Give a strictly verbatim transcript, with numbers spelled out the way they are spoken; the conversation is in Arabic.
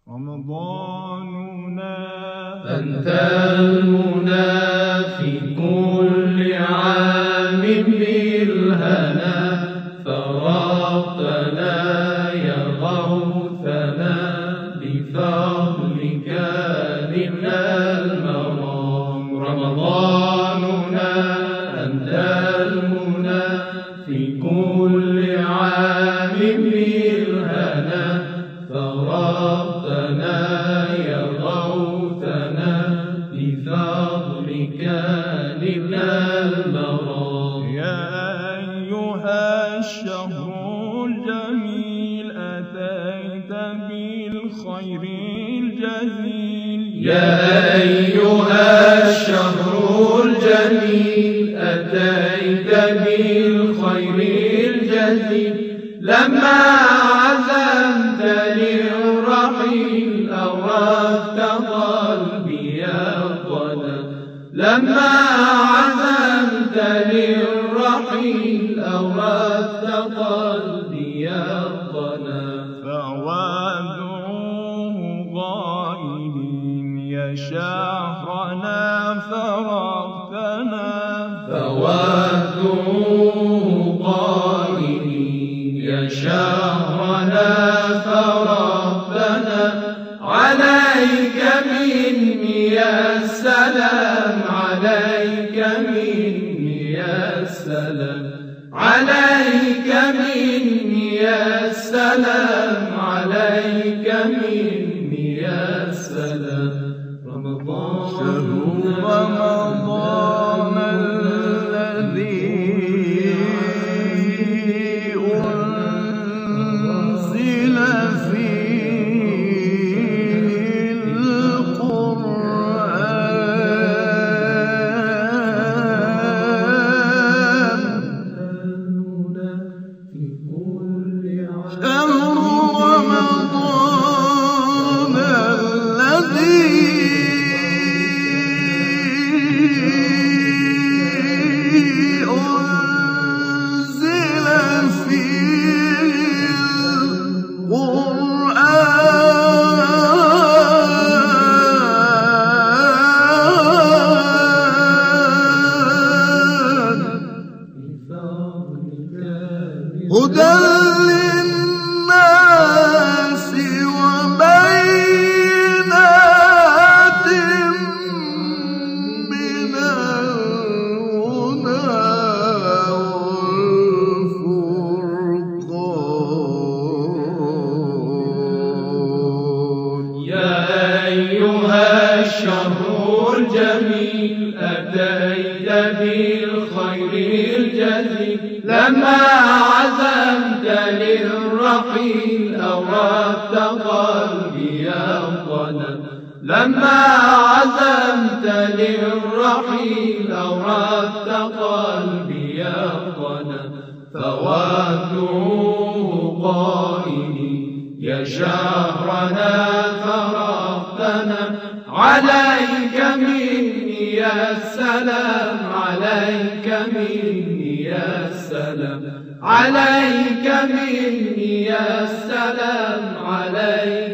رمضاننا أنت المنى في كل عام بالهنا، فرقتنا يا غوثنا بفضلك نلنا المرام. رمضاننا أنت المنى في كل عام بالهنا، فرقتنا يا غوثنا بفضلك نلنا المرام. يا أيها الشهر الجميل أتيت بالخير الجزيل. يا أيها الشهر الجميل أتيت بالخير الجزيل، لما عزمت للرحيل أوردت قلبي الظنا. لما عزمت للرحيل أوردت قلبي الظنا. فوادعوه غائبين يا شهرنا فرقتنا. فوادعوه غائبين يا شهرنا فرقتنا. عليك مني يا السلام، عليك مني يا السلام، عليك مني يا السلام، عليك مني يا السلام. رمضان شهر رمضان الذي أنزل فيه القرآن. شهر رمضان الذي أنزل فيه القرآن. هدى للناس وبينات من الهدى والفرقان. يا أيها الشهر الجميل أتيت بالخير الجزيل، لما عزمت للرحيل أوردت قلبي الظنا. لما عزمت للرحيل أوردت قلبي الظنا. فوادعوه قائلي يا شهرنا فرقتنا. عليك مني يا السلام، عليك مني يا السلام، عليك مني يا السلام، عليك